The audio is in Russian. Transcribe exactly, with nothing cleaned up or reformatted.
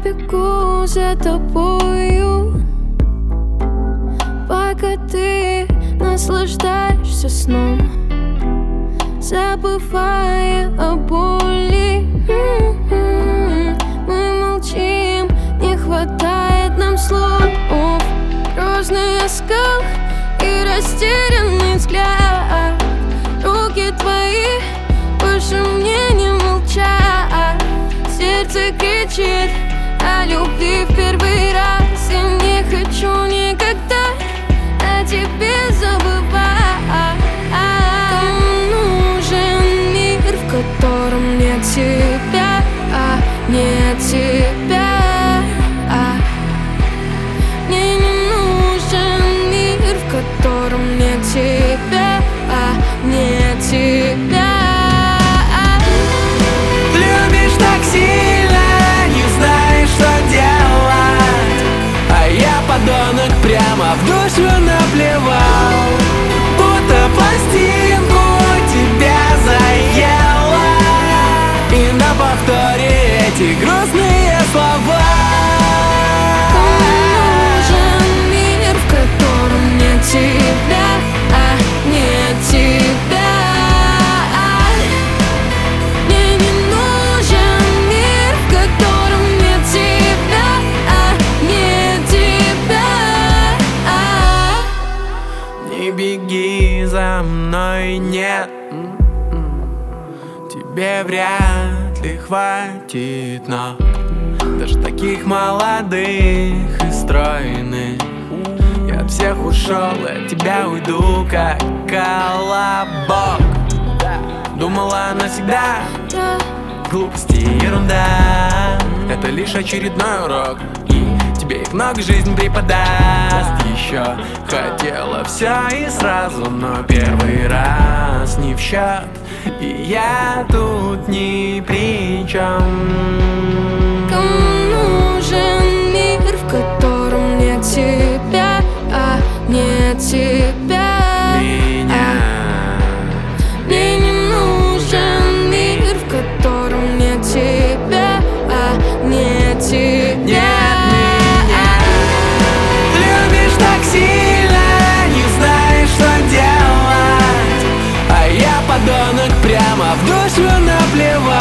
бегу за тобою, пока ты наслаждаешься сном, забывая о боли. Мы молчим, не хватает нам слов. Грозный оскал и растерянный взгляд. Руки твои больше мне не молчат. Сердце кричит о любви в первый раз. Я не хочу никогда о тебе забывать. Кому нужен мир, в котором нет тебя, а нет тебя? Мне не нужен мир, в котором нет тебя, а нет тебя. Любишь так сильно, не знаешь, что делать, а я, подонок, прямо в душу наплевал. Будто пластинку тебя заела, и на повторе эти грустные слова. Тебя, а нет тебя. Мне не нужен мир, в котором нет тебя, а нет тебя. Не беги за мной, нет, тебе вряд ли хватит, но даже таких молодых и стройных. Я от всех ушел, и от тебя уйду, как колобок. Думала навсегда, глупости и ерунда. Это лишь очередной урок, и тебе их много жизнь преподаст. Еще хотела все и сразу, но первый раз не в счет, и я тут ни при чем. Кому нужен мир, в котором нет тебя, а нет тебя? Меня. Мне не нужен мир, в котором нет тебя, а нет тебя. Нет меня. Любишь так сильно, не знаешь, что делать, а я, подонок, прямо в душу наплевал.